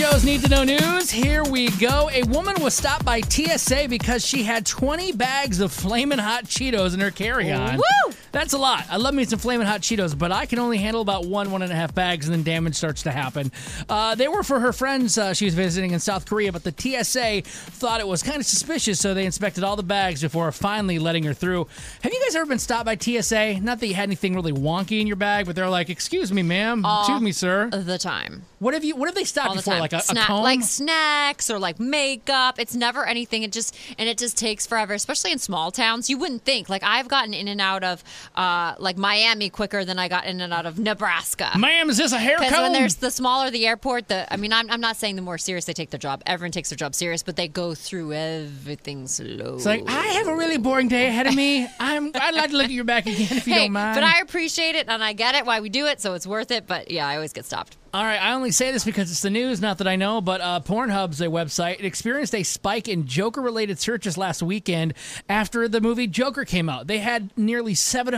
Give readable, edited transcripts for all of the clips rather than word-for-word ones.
show's Need to Know News. Here we go. A woman was stopped by TSA because she had 20 bags of Flamin' Hot Cheetos in her carry-on. Woo! That's a lot. I love me some Flamin' Hot Cheetos, but I can only handle about 1.5 bags, and then damage starts to happen. They were for her friends she was visiting in South Korea, but the TSA thought it was kind of suspicious, so they inspected all the bags before finally letting her through. Have you guys ever been stopped by TSA? Not that you had anything really wonky in your bag, but they're like, "Excuse me, ma'am. Excuse me, sir." The time. What have they stopped All you the for? time. Like a comb? Like snacks or like makeup. It's never anything. It just takes forever, especially in small towns. You wouldn't think. Like I've gotten in and out of like Miami quicker than I got in and out of Nebraska. Ma'am, is this a hair comb? Because when there's the smaller the airport, I'm not saying the more serious they take their job. Everyone takes their job serious, but they go through everything slow. It's like, I have a really boring day ahead of me. I'd like to look at your back again if you don't mind. But I appreciate it and I get it why we do it, so it's worth it. But yeah, I always get stopped. All right, I only say this because it's the news, not that I know, but Pornhub's a website. It experienced a spike in Joker-related searches last weekend after the movie Joker came out. They had nearly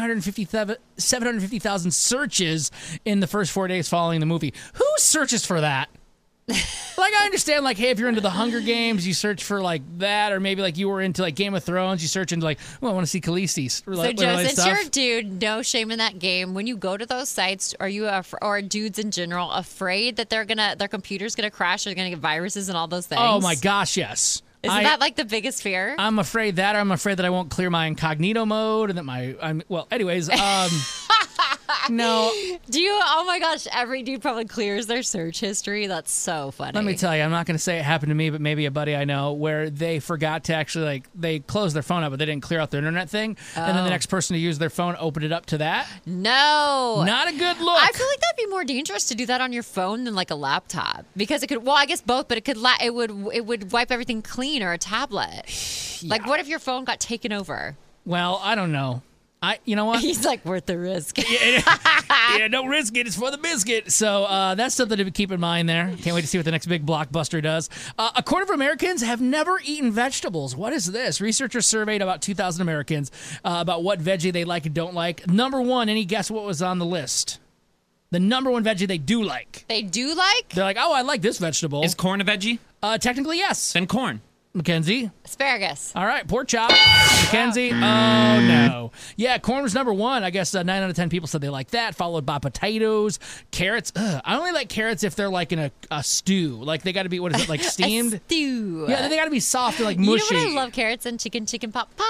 750,000 searches in the first 4 days following the movie. Who searches for that? Like, I understand, like, hey, if you're into the Hunger Games, you search for, like, that, or maybe, like, you were into, like, Game of Thrones, you search into, like, well, I want to see Khaleesi's. So, Joe, since you're a dude, no shame in that game. When you go to those sites, are you, or dudes in general, afraid that their computer's gonna crash, or they're gonna get viruses and all those things? Oh, my gosh, yes. Isn't that, like, the biggest fear? I'm afraid that, or I'm afraid that I won't clear my incognito mode, and that anyways, no. Do you? Oh my gosh! Every dude probably clears their search history. That's so funny. Let me tell you, I'm not going to say it happened to me, but maybe a buddy I know where they forgot to actually, like, they closed their phone up, but they didn't clear out their internet thing, and then the next person to use their phone opened it up to that. No, not a good look. I feel like that'd be more dangerous to do that on your phone than like a laptop because it could. Well, I guess both, but it would wipe everything clean or a tablet. Yeah. Like, what if your phone got taken over? Well, I don't know. You know what? He's like, worth the risk. Yeah, don't risk it. It's for the biscuit. So that's something to keep in mind there. Can't wait to see what the next big blockbuster does. A quarter of Americans have never eaten vegetables. What is this? Researchers surveyed about 2,000 Americans about what veggie they like and don't like. Number one, any guess what was on the list? The number one veggie they do like. They do like? They're like, oh, I like this vegetable. Is corn a veggie? Technically, yes. Then corn. Mackenzie? Asparagus. All right, pork chop. Mackenzie? Oh, no. Yeah, corn was number one. I guess 9 out of 10 people said they like that, followed by potatoes, carrots. Ugh, I only like carrots if they're like in a stew. Like, they got to be, what is it, like steamed? A stew. Yeah, they got to be soft and like mushy. You know what I love? Carrots and chicken pot pie.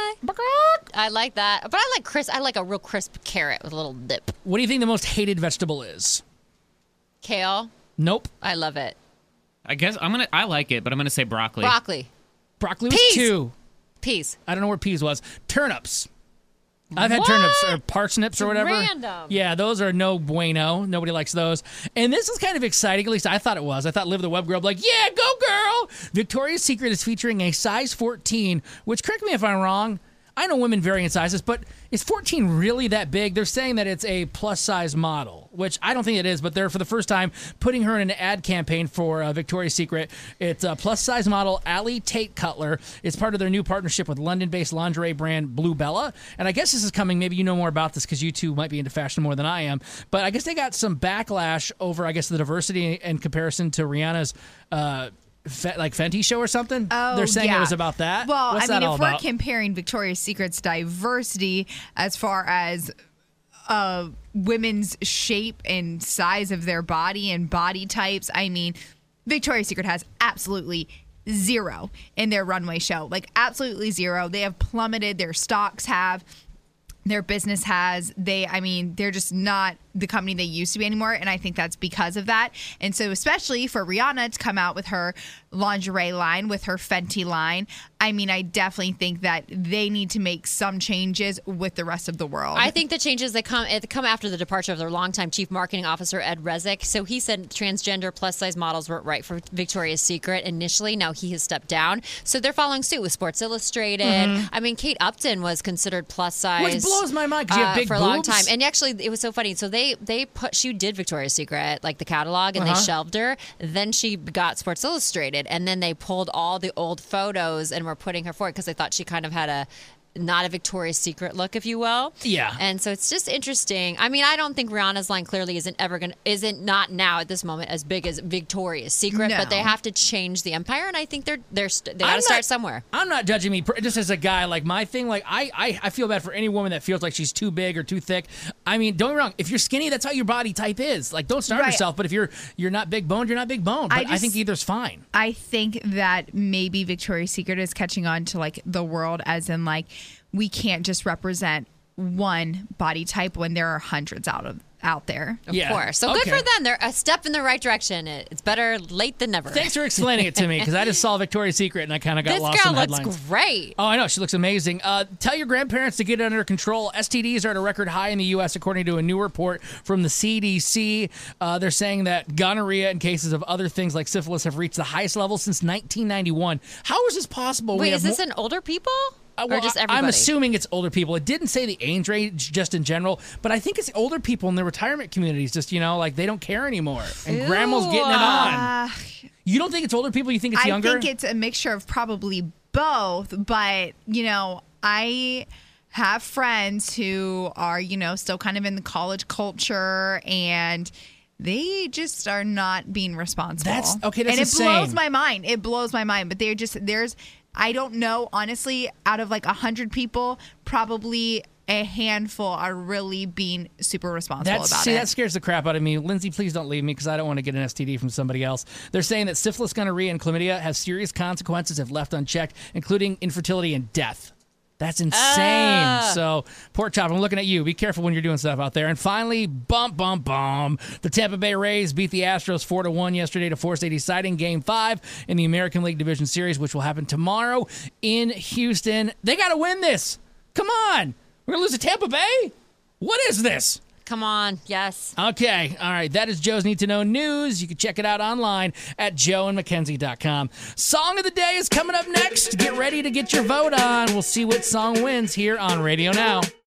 I like that. But I like a real crisp carrot with a little dip. What do you think the most hated vegetable is? Kale. Nope. I love it. I guess I like it, but I'm gonna say broccoli. Broccoli was peas. 2. Peas. I don't know where peas was. Turnips. I've had turnips or parsnips or whatever. Random. Yeah, those are no bueno. Nobody likes those. And this is kind of exciting. At least I thought it was. I thought Live the Web Girl, like, yeah, go girl. Victoria's Secret is featuring a size 14, which, correct me if I'm wrong, I know women vary in sizes, but is 14 really that big? They're saying that it's a plus-size model, which I don't think it is, but they're, for the first time, putting her in an ad campaign for Victoria's Secret. It's a plus-size model, Allie Tate Cutler. It's part of their new partnership with London-based lingerie brand Blue Bella. And I guess this is coming, maybe you know more about this because you two might be into fashion more than I am, but I guess they got some backlash over, I guess, the diversity in comparison to Rihanna's like Fenty show or something? Oh, they're saying yeah. it was about that? Well, What's I mean, that all if we're about? comparing Victoria's Secret's diversity as far as women's shape and size of their body and body types, I mean, Victoria's Secret has absolutely zero in their runway show. Like, absolutely zero. They have plummeted. Their stocks have. Their business has. They're just not the company they used to be anymore, and I think that's because of that. And so especially for Rihanna to come out with her lingerie line, with her Fenty line, I mean, I definitely think that they need to make some changes with the rest of the world. I think the changes that come after the departure of their longtime chief marketing officer, Ed Rezek. So he said transgender plus-size models weren't right for Victoria's Secret initially. Now he has stepped down. So they're following suit with Sports Illustrated. Mm-hmm. I mean, Kate Upton was considered plus-size. Which blows my mind because you have big for a boobs. long time. And actually, it was so funny. So she did Victoria's Secret, like the catalog, and they shelved her. Then she got Sports Illustrated, and then they pulled all the old photos and were putting her forward because they thought she kind of had not a Victoria's Secret look, if you will. Yeah. And so it's just interesting. I mean, I don't think Rihanna's line clearly isn't not now at this moment as big as Victoria's Secret, No. but they have to change the empire, and I think they got to start somewhere. I'm not judging me just as a guy. Like my thing, like I feel bad for any woman that feels like she's too big or too thick. I mean, don't get me wrong. If you're skinny, that's how your body type is. Like, don't starve Right. yourself. But if you're not big boned, you're not big boned. But I think either's fine. I think that maybe Victoria's Secret is catching on to like the world, as in like we can't just represent one body type when there are hundreds out there. Of Yeah. course. So Okay. good for them. They're a step in the right direction. It's better late than never. Thanks for explaining it to me because I just saw Victoria's Secret and I kind of got This lost girl in the looks headlines. great. Oh, I know. She looks amazing. Tell your grandparents to get it under control. STDs are at a record high in the U.S., according to a new report from the CDC. They're saying that gonorrhea and cases of other things like syphilis have reached the highest level since 1991. How is this possible? Wait, is this in older people? Or just everybody? I'm assuming it's older people. It didn't say the age range just in general, but I think it's older people in the retirement communities. Just, like they don't care anymore. And grandma's getting it on. You don't think it's older people? You think it's younger? I think it's a mixture of probably both, but I have friends who are, still kind of in the college culture, and they just are not being responsible. That's and it insane. blows my mind. It blows my mind. But I don't know, honestly, out of like 100 people, probably a handful are really being super responsible about it. That scares the crap out of me. Lindsay, please don't leave me because I don't want to get an STD from somebody else. They're saying that syphilis, gonorrhea, and chlamydia have serious consequences if left unchecked, including infertility and death. That's insane. So, Pork Chop, I'm looking at you. Be careful when you're doing stuff out there. And finally, the Tampa Bay Rays beat the Astros 4-1 yesterday to force a deciding Game 5 in the American League Division Series, which will happen tomorrow in Houston. They got to win this. Come on. We're going to lose to Tampa Bay? What is this? Come on. Yes. Okay. All right. That is Joe's Need to Know News. You can check it out online at joeandmackenzie.com. Song of the Day is coming up next. Get ready to get your vote on. We'll see what song wins here on Radio Now.